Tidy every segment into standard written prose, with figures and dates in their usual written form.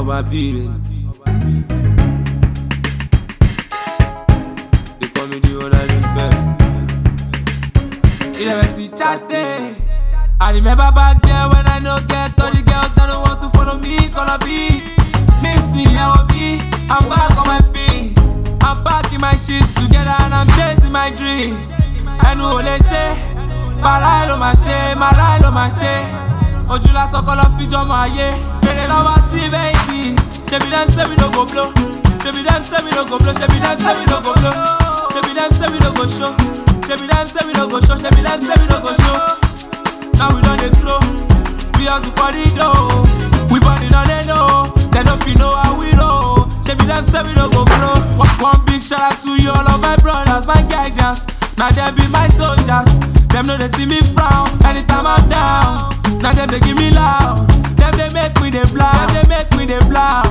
Oba B. They call me the owner in bed. You never see chatting. I remember back then when I no get all the girls that don't want to follow me. Call B. Missing L.O.B. I'm back on my feet. I'm packing my shit together and I'm chasing my dream. I know ole she, para lo ma she, mara lo ma she. Ojú lásán kọ́ lọ fi jọmọ ayé. Èrè lọ́wọ́ sí baby. Ṣebí dem say we no go blow. Ṣebí dem say we no go blow. Ṣebí dem say we no go blow. Ṣebí dem say we no go show. Ṣebí dem say we no go show. Ṣebí dem say we no go show. Now we don dey grow. We hustle for the dough. We born in they know. They no fit know how we roll. Ṣebí dem say we no go grow. One big shout out to you all of my brothers, my guidance. Now they be my soldiers. Them know they see me frown anytime I'm down. Now them they give me loud. Them they make me they blow. Them they make me they blow.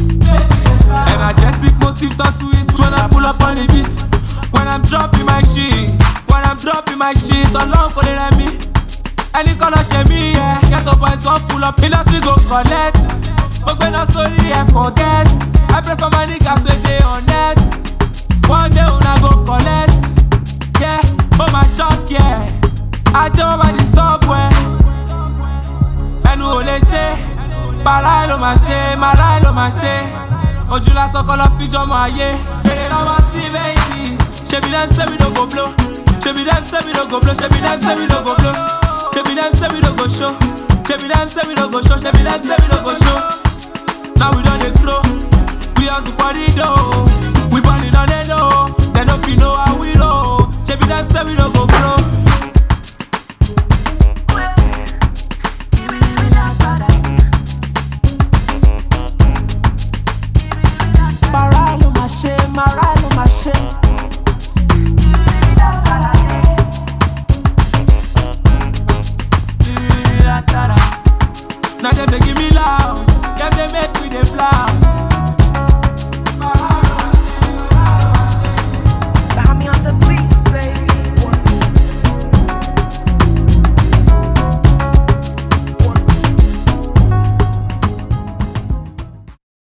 Energetic motive turn to it when I pull up on the beat. When I'm dropping my shit. When I'm dropping my shit. Along for the me. Any color share me, yeah. Get up boys one pull up. Industry go collect. But when I sorry I forget. I pray for my niggas when they on net. One day when I go collect. Yeah, oh my shock, yeah. I jump by the stop where. Ẹnu ò lè ṣe, para ló máa ṣe, mara ló máa ṣe. Ojú lásán kọ́ lọ fi jọmọ ayé. Èrè lọ́wọ́ sí baby. Ṣebí dem say we no go blow. Ṣebí dem say we no go blow. Ṣebí dem say we no go blow. Ṣebí dem say we no go show. Ṣebí dem say we no go show. Ṣebí dem say we no go show. Now we don dey grow. We hustle for the dough. We born in they know. They no fit know how we roll. Ṣebí dem say we no go grow. Now them they give me loud. Them they make me they fly.